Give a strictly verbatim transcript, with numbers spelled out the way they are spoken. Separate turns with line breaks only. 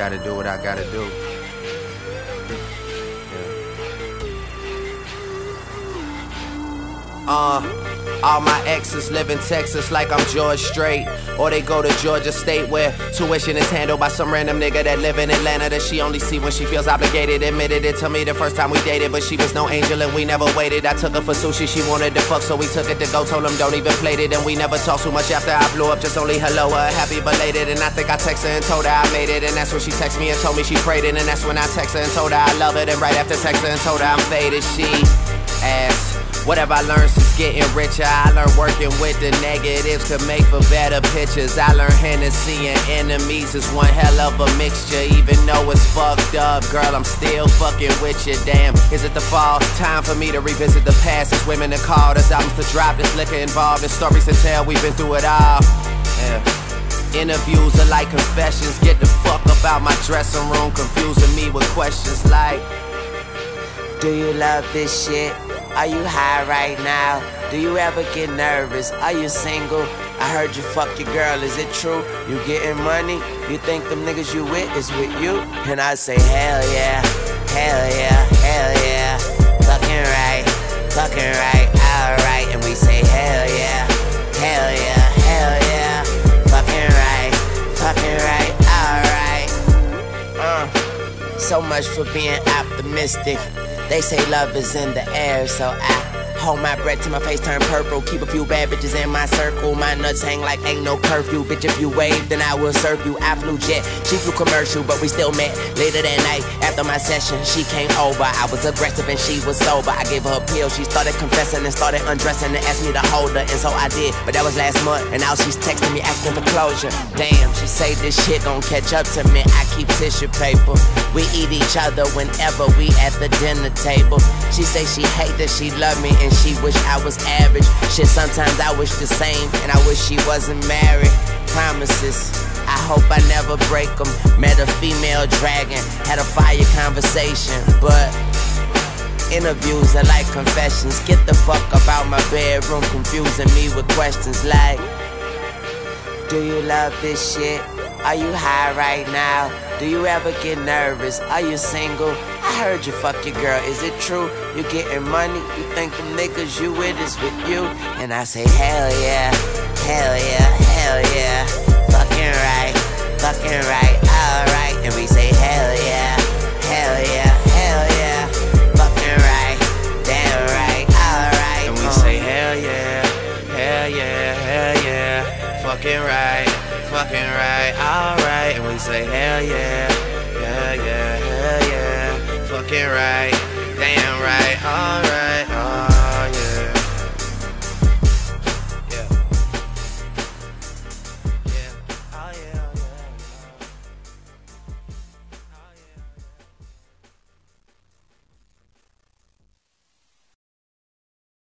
gotta do what I gotta do. Uh, all my exes live in Texas like I'm George Strait, or they go to Georgia State where tuition is handled by some random nigga that live in Atlanta that she only see when she feels obligated. Admitted it to me the first time we dated, but she was no angel and we never waited. I took her for sushi, she wanted to fuck, so we took it to go. Told him don't even plate it, and we never talked too much after I blew up. Just only hello, uh, happy belated. And I think I texted her and told her I made it, and that's when she texted me and told me she prayed it. And that's when I texted her and told her I love it. And right after texting her and told her I'm faded, she asked, what have I learned since getting richer? I learned working with the negatives could make for better pictures. I learned Hennessy and enemies is one hell of a mixture. Even though it's fucked up, girl, I'm still fucking with you. Damn, is it the fall? Time for me to revisit the past. It's women that called us, albums to drop, there's liquor involved, there's stories to tell, we've been through it all. Yeah. Interviews are like confessions. Get the fuck up out my dressing room, confusing me with questions like, do you love this shit? Are you high right now? Do you ever get nervous? Are you single? I heard you fuck your girl, is it true? You getting money? You think them niggas you with is with you? And I say hell yeah, hell yeah, hell yeah. Fucking right, fucking right, alright. And we say hell yeah, hell yeah, hell yeah. Fucking right, fucking right, alright. Uh, so much for being optimistic. They say love is in the air, so I hold my breath till my face turn purple. Keep a few bad bitches in my circle. My nuts hang like ain't no curfew. Bitch, if you wave, then I will serve you. I flew jet, she flew commercial, but we still met. Later that night, after my session, she came over. I was aggressive and she was sober. I gave her a pill, she started confessing and started undressing and asked me to hold her, and so I did. But that was last month, and now she's texting me asking for closure. Damn, she say this shit gon' catch up to me. I keep tissue paper. We eat each other whenever we at the dinner table. She say she hate that she love me and she wish I was average. Shit, sometimes I wish the same, and I wish she wasn't married. Promises, I hope I never break them. Met a female dragon, had a fire conversation, but interviews are like confessions. Get the fuck up out my bedroom, confusing me with questions like, do you love this shit? Are you high right now? Do you ever get nervous? Are you single? I heard you fuck your girl, is it true? You getting money? You think the niggas you with is with you? And I say hell yeah, hell yeah, hell yeah. Fucking right, fucking right, alright. And we say hell yeah, hell yeah, hell yeah. Fucking right, damn right, alright.
And we say hell yeah, hell yeah, hell yeah. Fucking right, fucking right, alright. And we say hell yeah, yeah, yeah, hell yeah. Fucking right, damn right, alright.